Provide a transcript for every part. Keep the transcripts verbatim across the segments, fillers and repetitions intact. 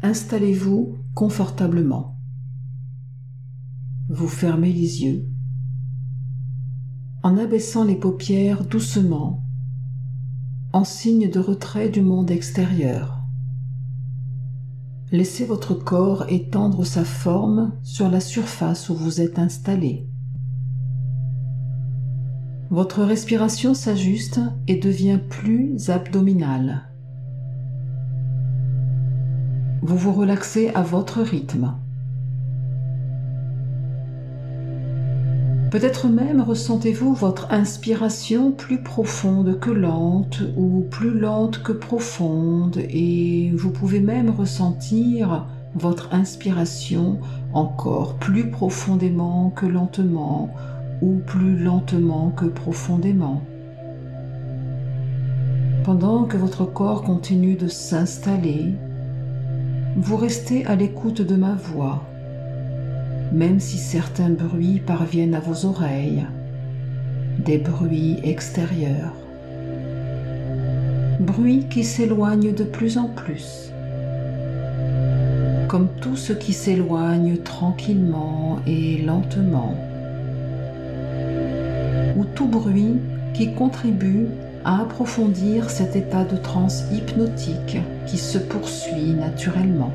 Installez-vous confortablement. Vous fermez les yeux. En abaissant les paupières doucement, en signe de retrait du monde extérieur. Laissez votre corps étendre sa forme sur la surface où vous êtes installé. Votre respiration s'ajuste et devient plus abdominale. Vous vous relaxez à votre rythme. Peut-être même ressentez-vous votre inspiration plus profonde que lente ou plus lente que profonde, et vous pouvez même ressentir votre inspiration encore plus profondément que lentement ou plus lentement que profondément. Pendant que votre corps continue de s'installer, vous restez à l'écoute de ma voix, même si certains bruits parviennent à vos oreilles, des bruits extérieurs, bruits qui s'éloignent de plus en plus, comme tout ce qui s'éloigne tranquillement et lentement, ou tout bruit qui contribue à approfondir cet état de transe hypnotique qui se poursuit naturellement.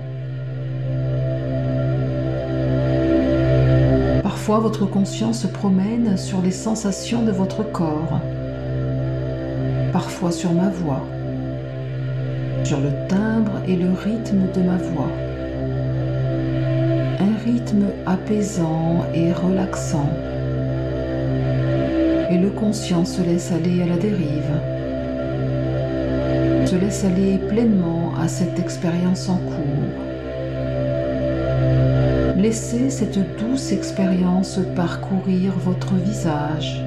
Parfois, votre conscience se promène sur les sensations de votre corps, parfois sur ma voix, sur le timbre et le rythme de ma voix. Un rythme apaisant et relaxant. Et le conscient se laisse aller à la dérive, se laisse aller pleinement à cette expérience en cours. Laissez cette douce expérience parcourir votre visage,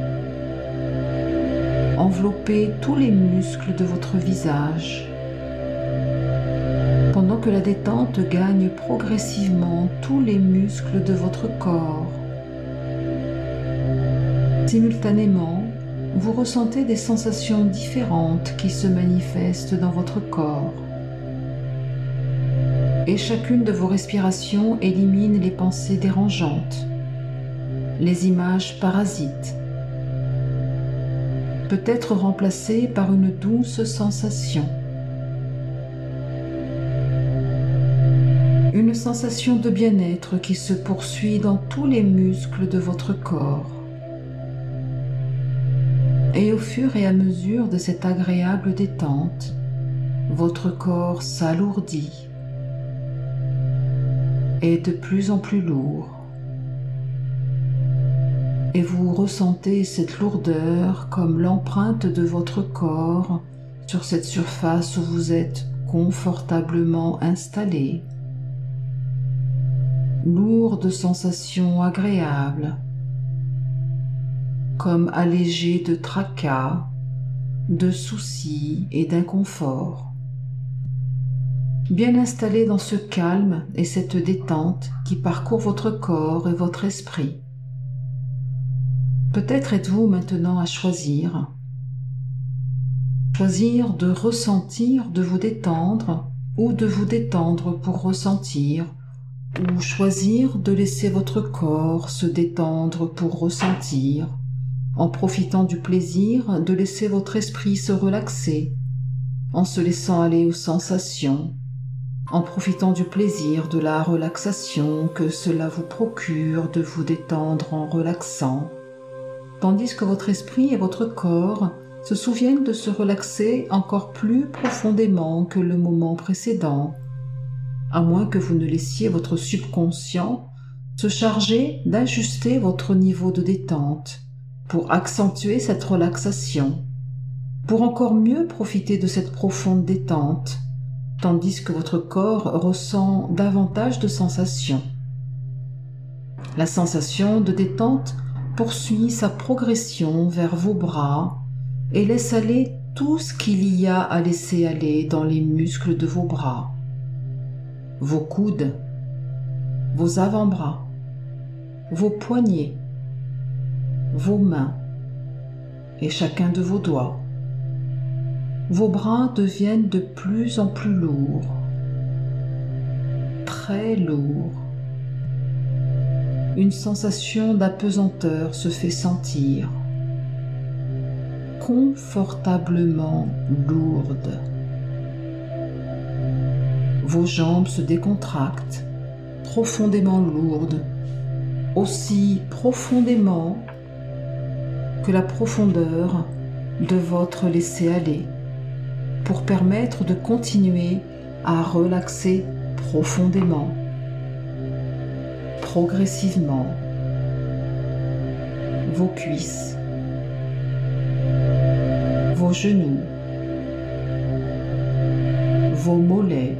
envelopper tous les muscles de votre visage, pendant que la détente gagne progressivement tous les muscles de votre corps. Simultanément, vous ressentez des sensations différentes qui se manifestent dans votre corps. Et chacune de vos respirations élimine les pensées dérangeantes, les images parasites, peut être remplacées par une douce sensation. Une sensation de bien-être qui se poursuit dans tous les muscles de votre corps. Et au fur et à mesure de cette agréable détente, votre corps s'alourdit, est de plus en plus lourd, et vous ressentez cette lourdeur comme l'empreinte de votre corps sur cette surface où vous êtes confortablement installé. Lourde sensation agréable, comme allégé de tracas, de soucis et d'inconfort. Bien installé dans ce calme et cette détente qui parcourt votre corps et votre esprit. Peut-être êtes-vous maintenant à choisir. Choisir de ressentir, de vous détendre, ou de vous détendre pour ressentir, ou choisir de laisser votre corps se détendre pour ressentir, en profitant du plaisir de laisser votre esprit se relaxer, en se laissant aller aux sensations, en profitant du plaisir de la relaxation que cela vous procure de vous détendre en relaxant, tandis que votre esprit et votre corps se souviennent de se relaxer encore plus profondément que le moment précédent, à moins que vous ne laissiez votre subconscient se charger d'ajuster votre niveau de détente pour accentuer cette relaxation, pour encore mieux profiter de cette profonde détente, tandis que votre corps ressent davantage de sensations. La sensation de détente poursuit sa progression vers vos bras et laisse aller tout ce qu'il y a à laisser aller dans les muscles de vos bras, vos coudes, vos avant-bras, vos poignets, vos mains et chacun de vos doigts. Vos bras deviennent de plus en plus lourds. très lourd. Une sensation d'apesanteur se fait sentir, confortablement lourde. Vos jambes se décontractent, profondément lourdes, aussi profondément que la profondeur de votre laisser-aller, pour permettre de continuer à relaxer profondément, progressivement, vos cuisses, vos genoux, vos mollets,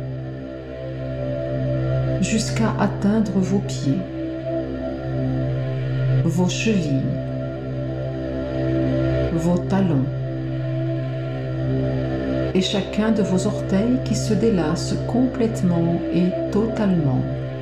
jusqu'à atteindre vos pieds, vos chevilles, vos talons, et chacun de vos orteils qui se délasse complètement et totalement.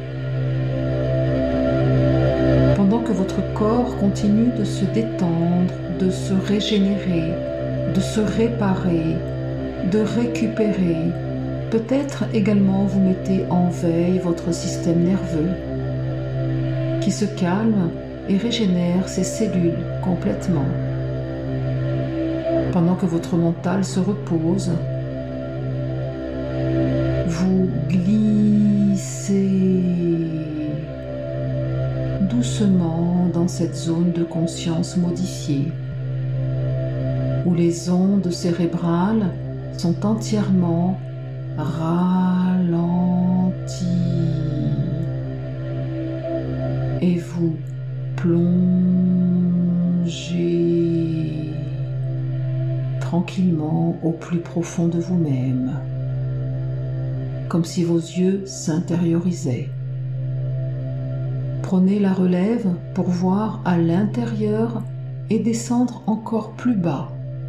Pendant que votre corps continue de se détendre, de se régénérer, de se réparer, de récupérer, peut-être également vous mettez en veille votre système nerveux qui se calme et régénère ses cellules complètement. Pendant que votre mental se repose, vous glissez doucement dans cette zone de conscience modifiée, où les ondes cérébrales sont entièrement ralenties et vous plongez tranquillement au plus profond de vous-même, comme si vos yeux s'intériorisaient. Prenez la relève pour voir à l'intérieur et descendre encore plus bas.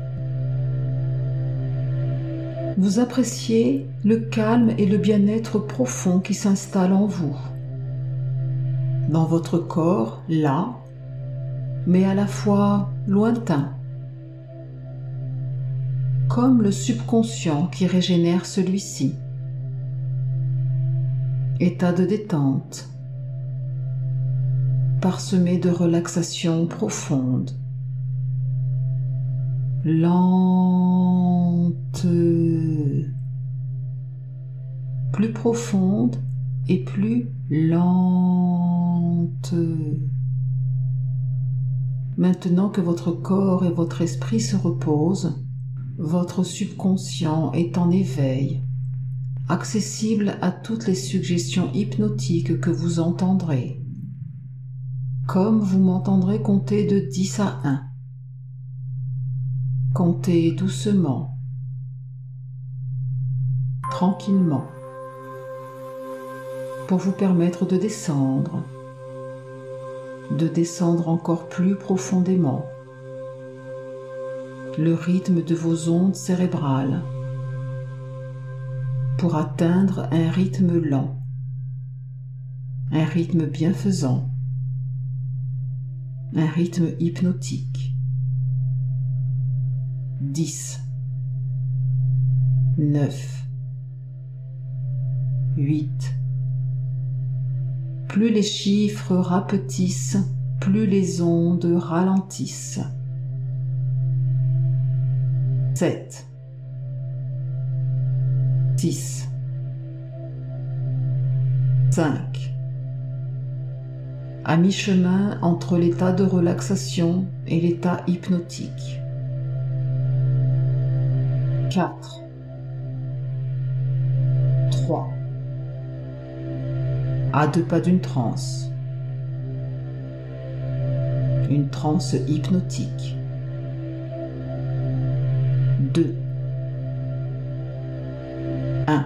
Vous appréciez le calme et le bien-être profond qui s'installe en vous, dans votre corps, là, mais à la fois lointain, comme le subconscient qui régénère celui-ci. État de détente, parsemé de relaxation profonde, lente, plus profonde et plus lente. Maintenant que votre corps et votre esprit se reposent, votre subconscient est en éveil, accessible à toutes les suggestions hypnotiques que vous entendrez, comme vous m'entendrez compter de dix à un. Comptez doucement, tranquillement, pour vous permettre de descendre, de descendre encore plus profondément, le rythme de vos ondes cérébrales, pour atteindre un rythme lent, un rythme bienfaisant, un rythme hypnotique. dix, neuf, huit. Plus les chiffres rapetissent, plus les ondes ralentissent. sept, six, cinq. À mi-chemin entre l'état de relaxation et l'état hypnotique. quatre, trois. À deux pas d'une transe. Une transe hypnotique. deux, un.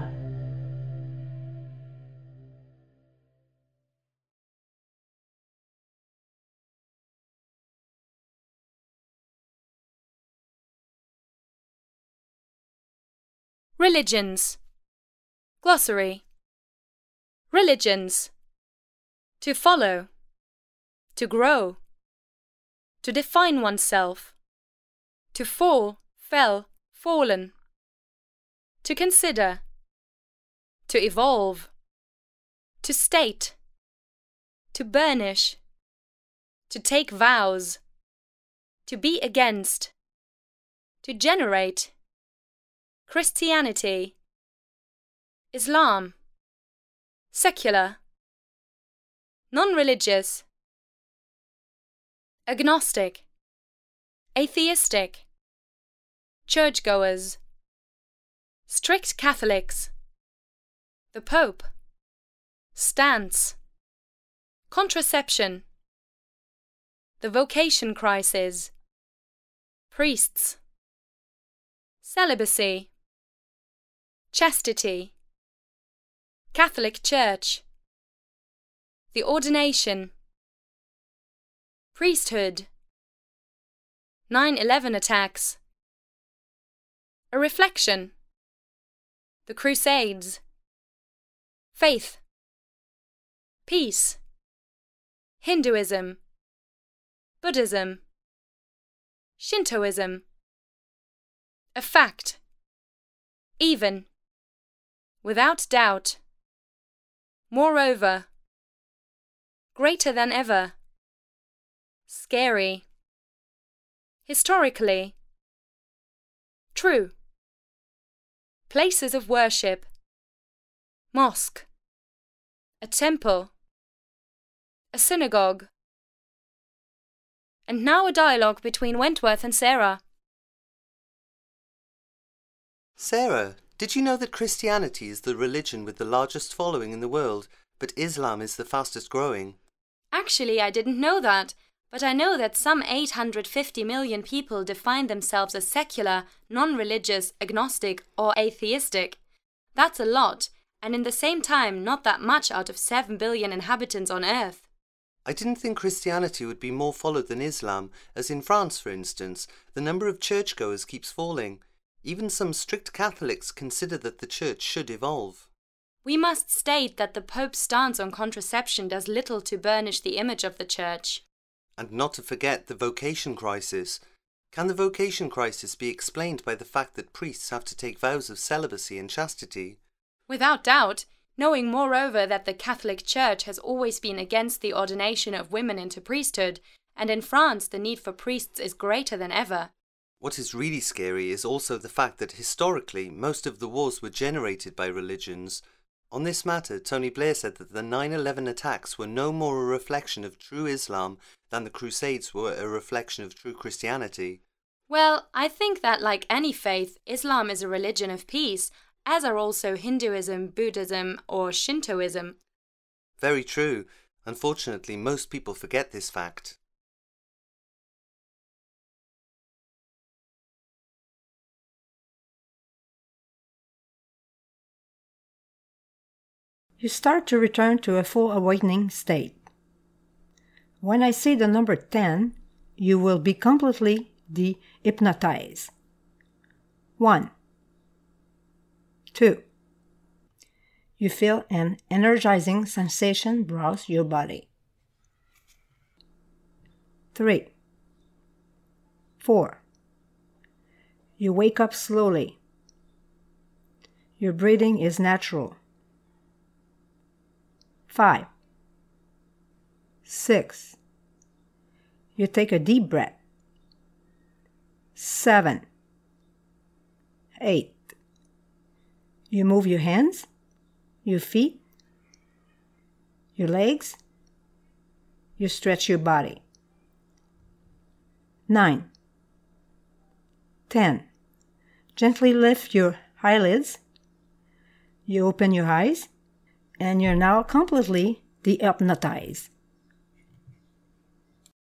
Religions. Glossary. Religions. To follow. To grow. To define oneself. To fall, fell, fallen. To consider. To evolve. To state. To burnish. To take vows. To be against. To generate. Christianity. Islam. Secular. Non-religious. Agnostic. Atheistic. Churchgoers. Strict Catholics. The Pope. Stance. Contraception. The vocation crisis. Priests. Celibacy. Chastity. Catholic Church. The ordination. Priesthood. nine eleven attacks. A reflection. The Crusades. Faith. Peace. Hinduism. Buddhism. Shintoism. A fact. Even. Without doubt. Moreover. Greater than ever. Scary. Historically. True. Places of worship. Mosque. A temple. A synagogue. And now a dialogue between Wentworth and Sarah. Sarah, did you know that Christianity is the religion with the largest following in the world, but Islam is the fastest growing? Actually, I didn't know that, but I know that some eight hundred fifty million people define themselves as secular, non-religious, agnostic, or atheistic. That's a lot, and in the same time not that much out of seven billion inhabitants on Earth. I didn't think Christianity would be more followed than Islam, as in France, for instance, the number of churchgoers keeps falling. Even some strict Catholics consider that the Church should evolve. We must state that the Pope's stance on contraception does little to burnish the image of the Church. And not to forget the vocation crisis. Can the vocation crisis be explained by the fact that priests have to take vows of celibacy and chastity? Without doubt, knowing moreover that the Catholic Church has always been against the ordination of women into priesthood, and in France the need for priests is greater than ever. What is really scary is also the fact that historically most of the wars were generated by religions. On this matter, Tony Blair said that the nine eleven attacks were no more a reflection of true Islam than the Crusades were a reflection of true Christianity. Well, I think that like any faith, Islam is a religion of peace, as are also Hinduism, Buddhism, or Shintoism. Very true. Unfortunately, most people forget this fact. You start to return to a full awakening state. When I say the number ten, you will be completely de-hypnotized. One. Two. You feel an energizing sensation browse your body. Three. Four. You wake up slowly. Your breathing is natural. Five. Six. You take a deep breath. Seven. Eight. You move your hands, your feet, your legs. You stretch your body. Nine. Ten. Gently lift your eyelids. You open your eyes, and you're now completely de-hypnotized.